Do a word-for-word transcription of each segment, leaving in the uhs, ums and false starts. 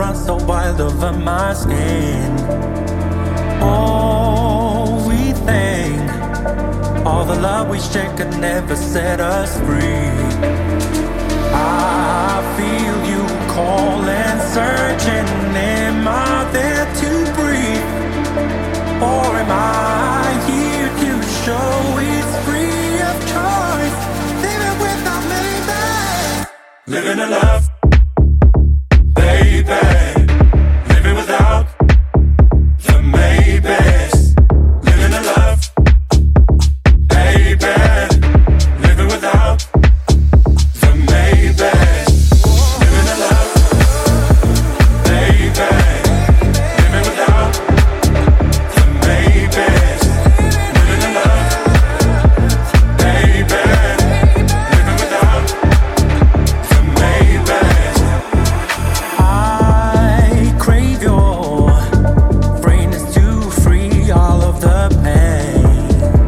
run so wild over my skin. Oh, we think all the love we share could never set us free. I feel you calling, searching. Am I there to breathe? Or am I here to show it's free of choice? Living without maybe. Living a love, baby. Living without the maybes. Living a love, baby. Living without the maybes. Living a love, baby. Living without the maybes. Living a love, baby. Living without the maybes. I crave your freeness to free all of the pain.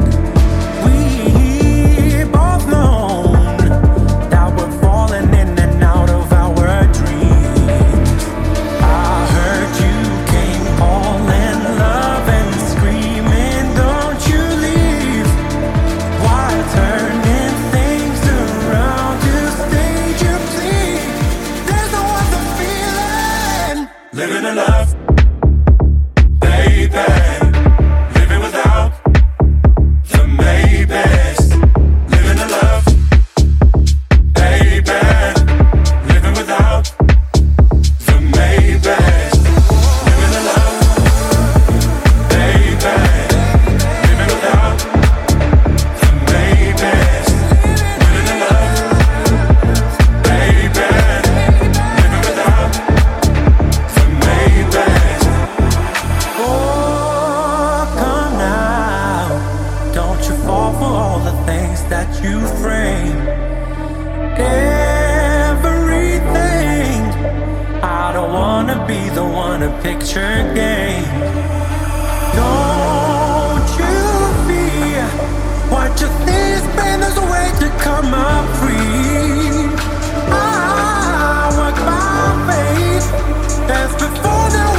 We both known that we're falling in and out of our dreams. I heard you came calling, love and screaming, don't you leave. Why turning things around to stage you plead? There's no other feeling. Living a love, baby. Living without the maybes. Living a love, baby. Living without the maybes. Living a love, baby. Living without the maybes. Living a love, baby. Living without the maybes. Oh, come now. Don't you fall for all the things that you frame. Everything. I don't wanna be the one to picture game. Don't you fear what you think is pain? There's a way to come up free. I work by faith as before there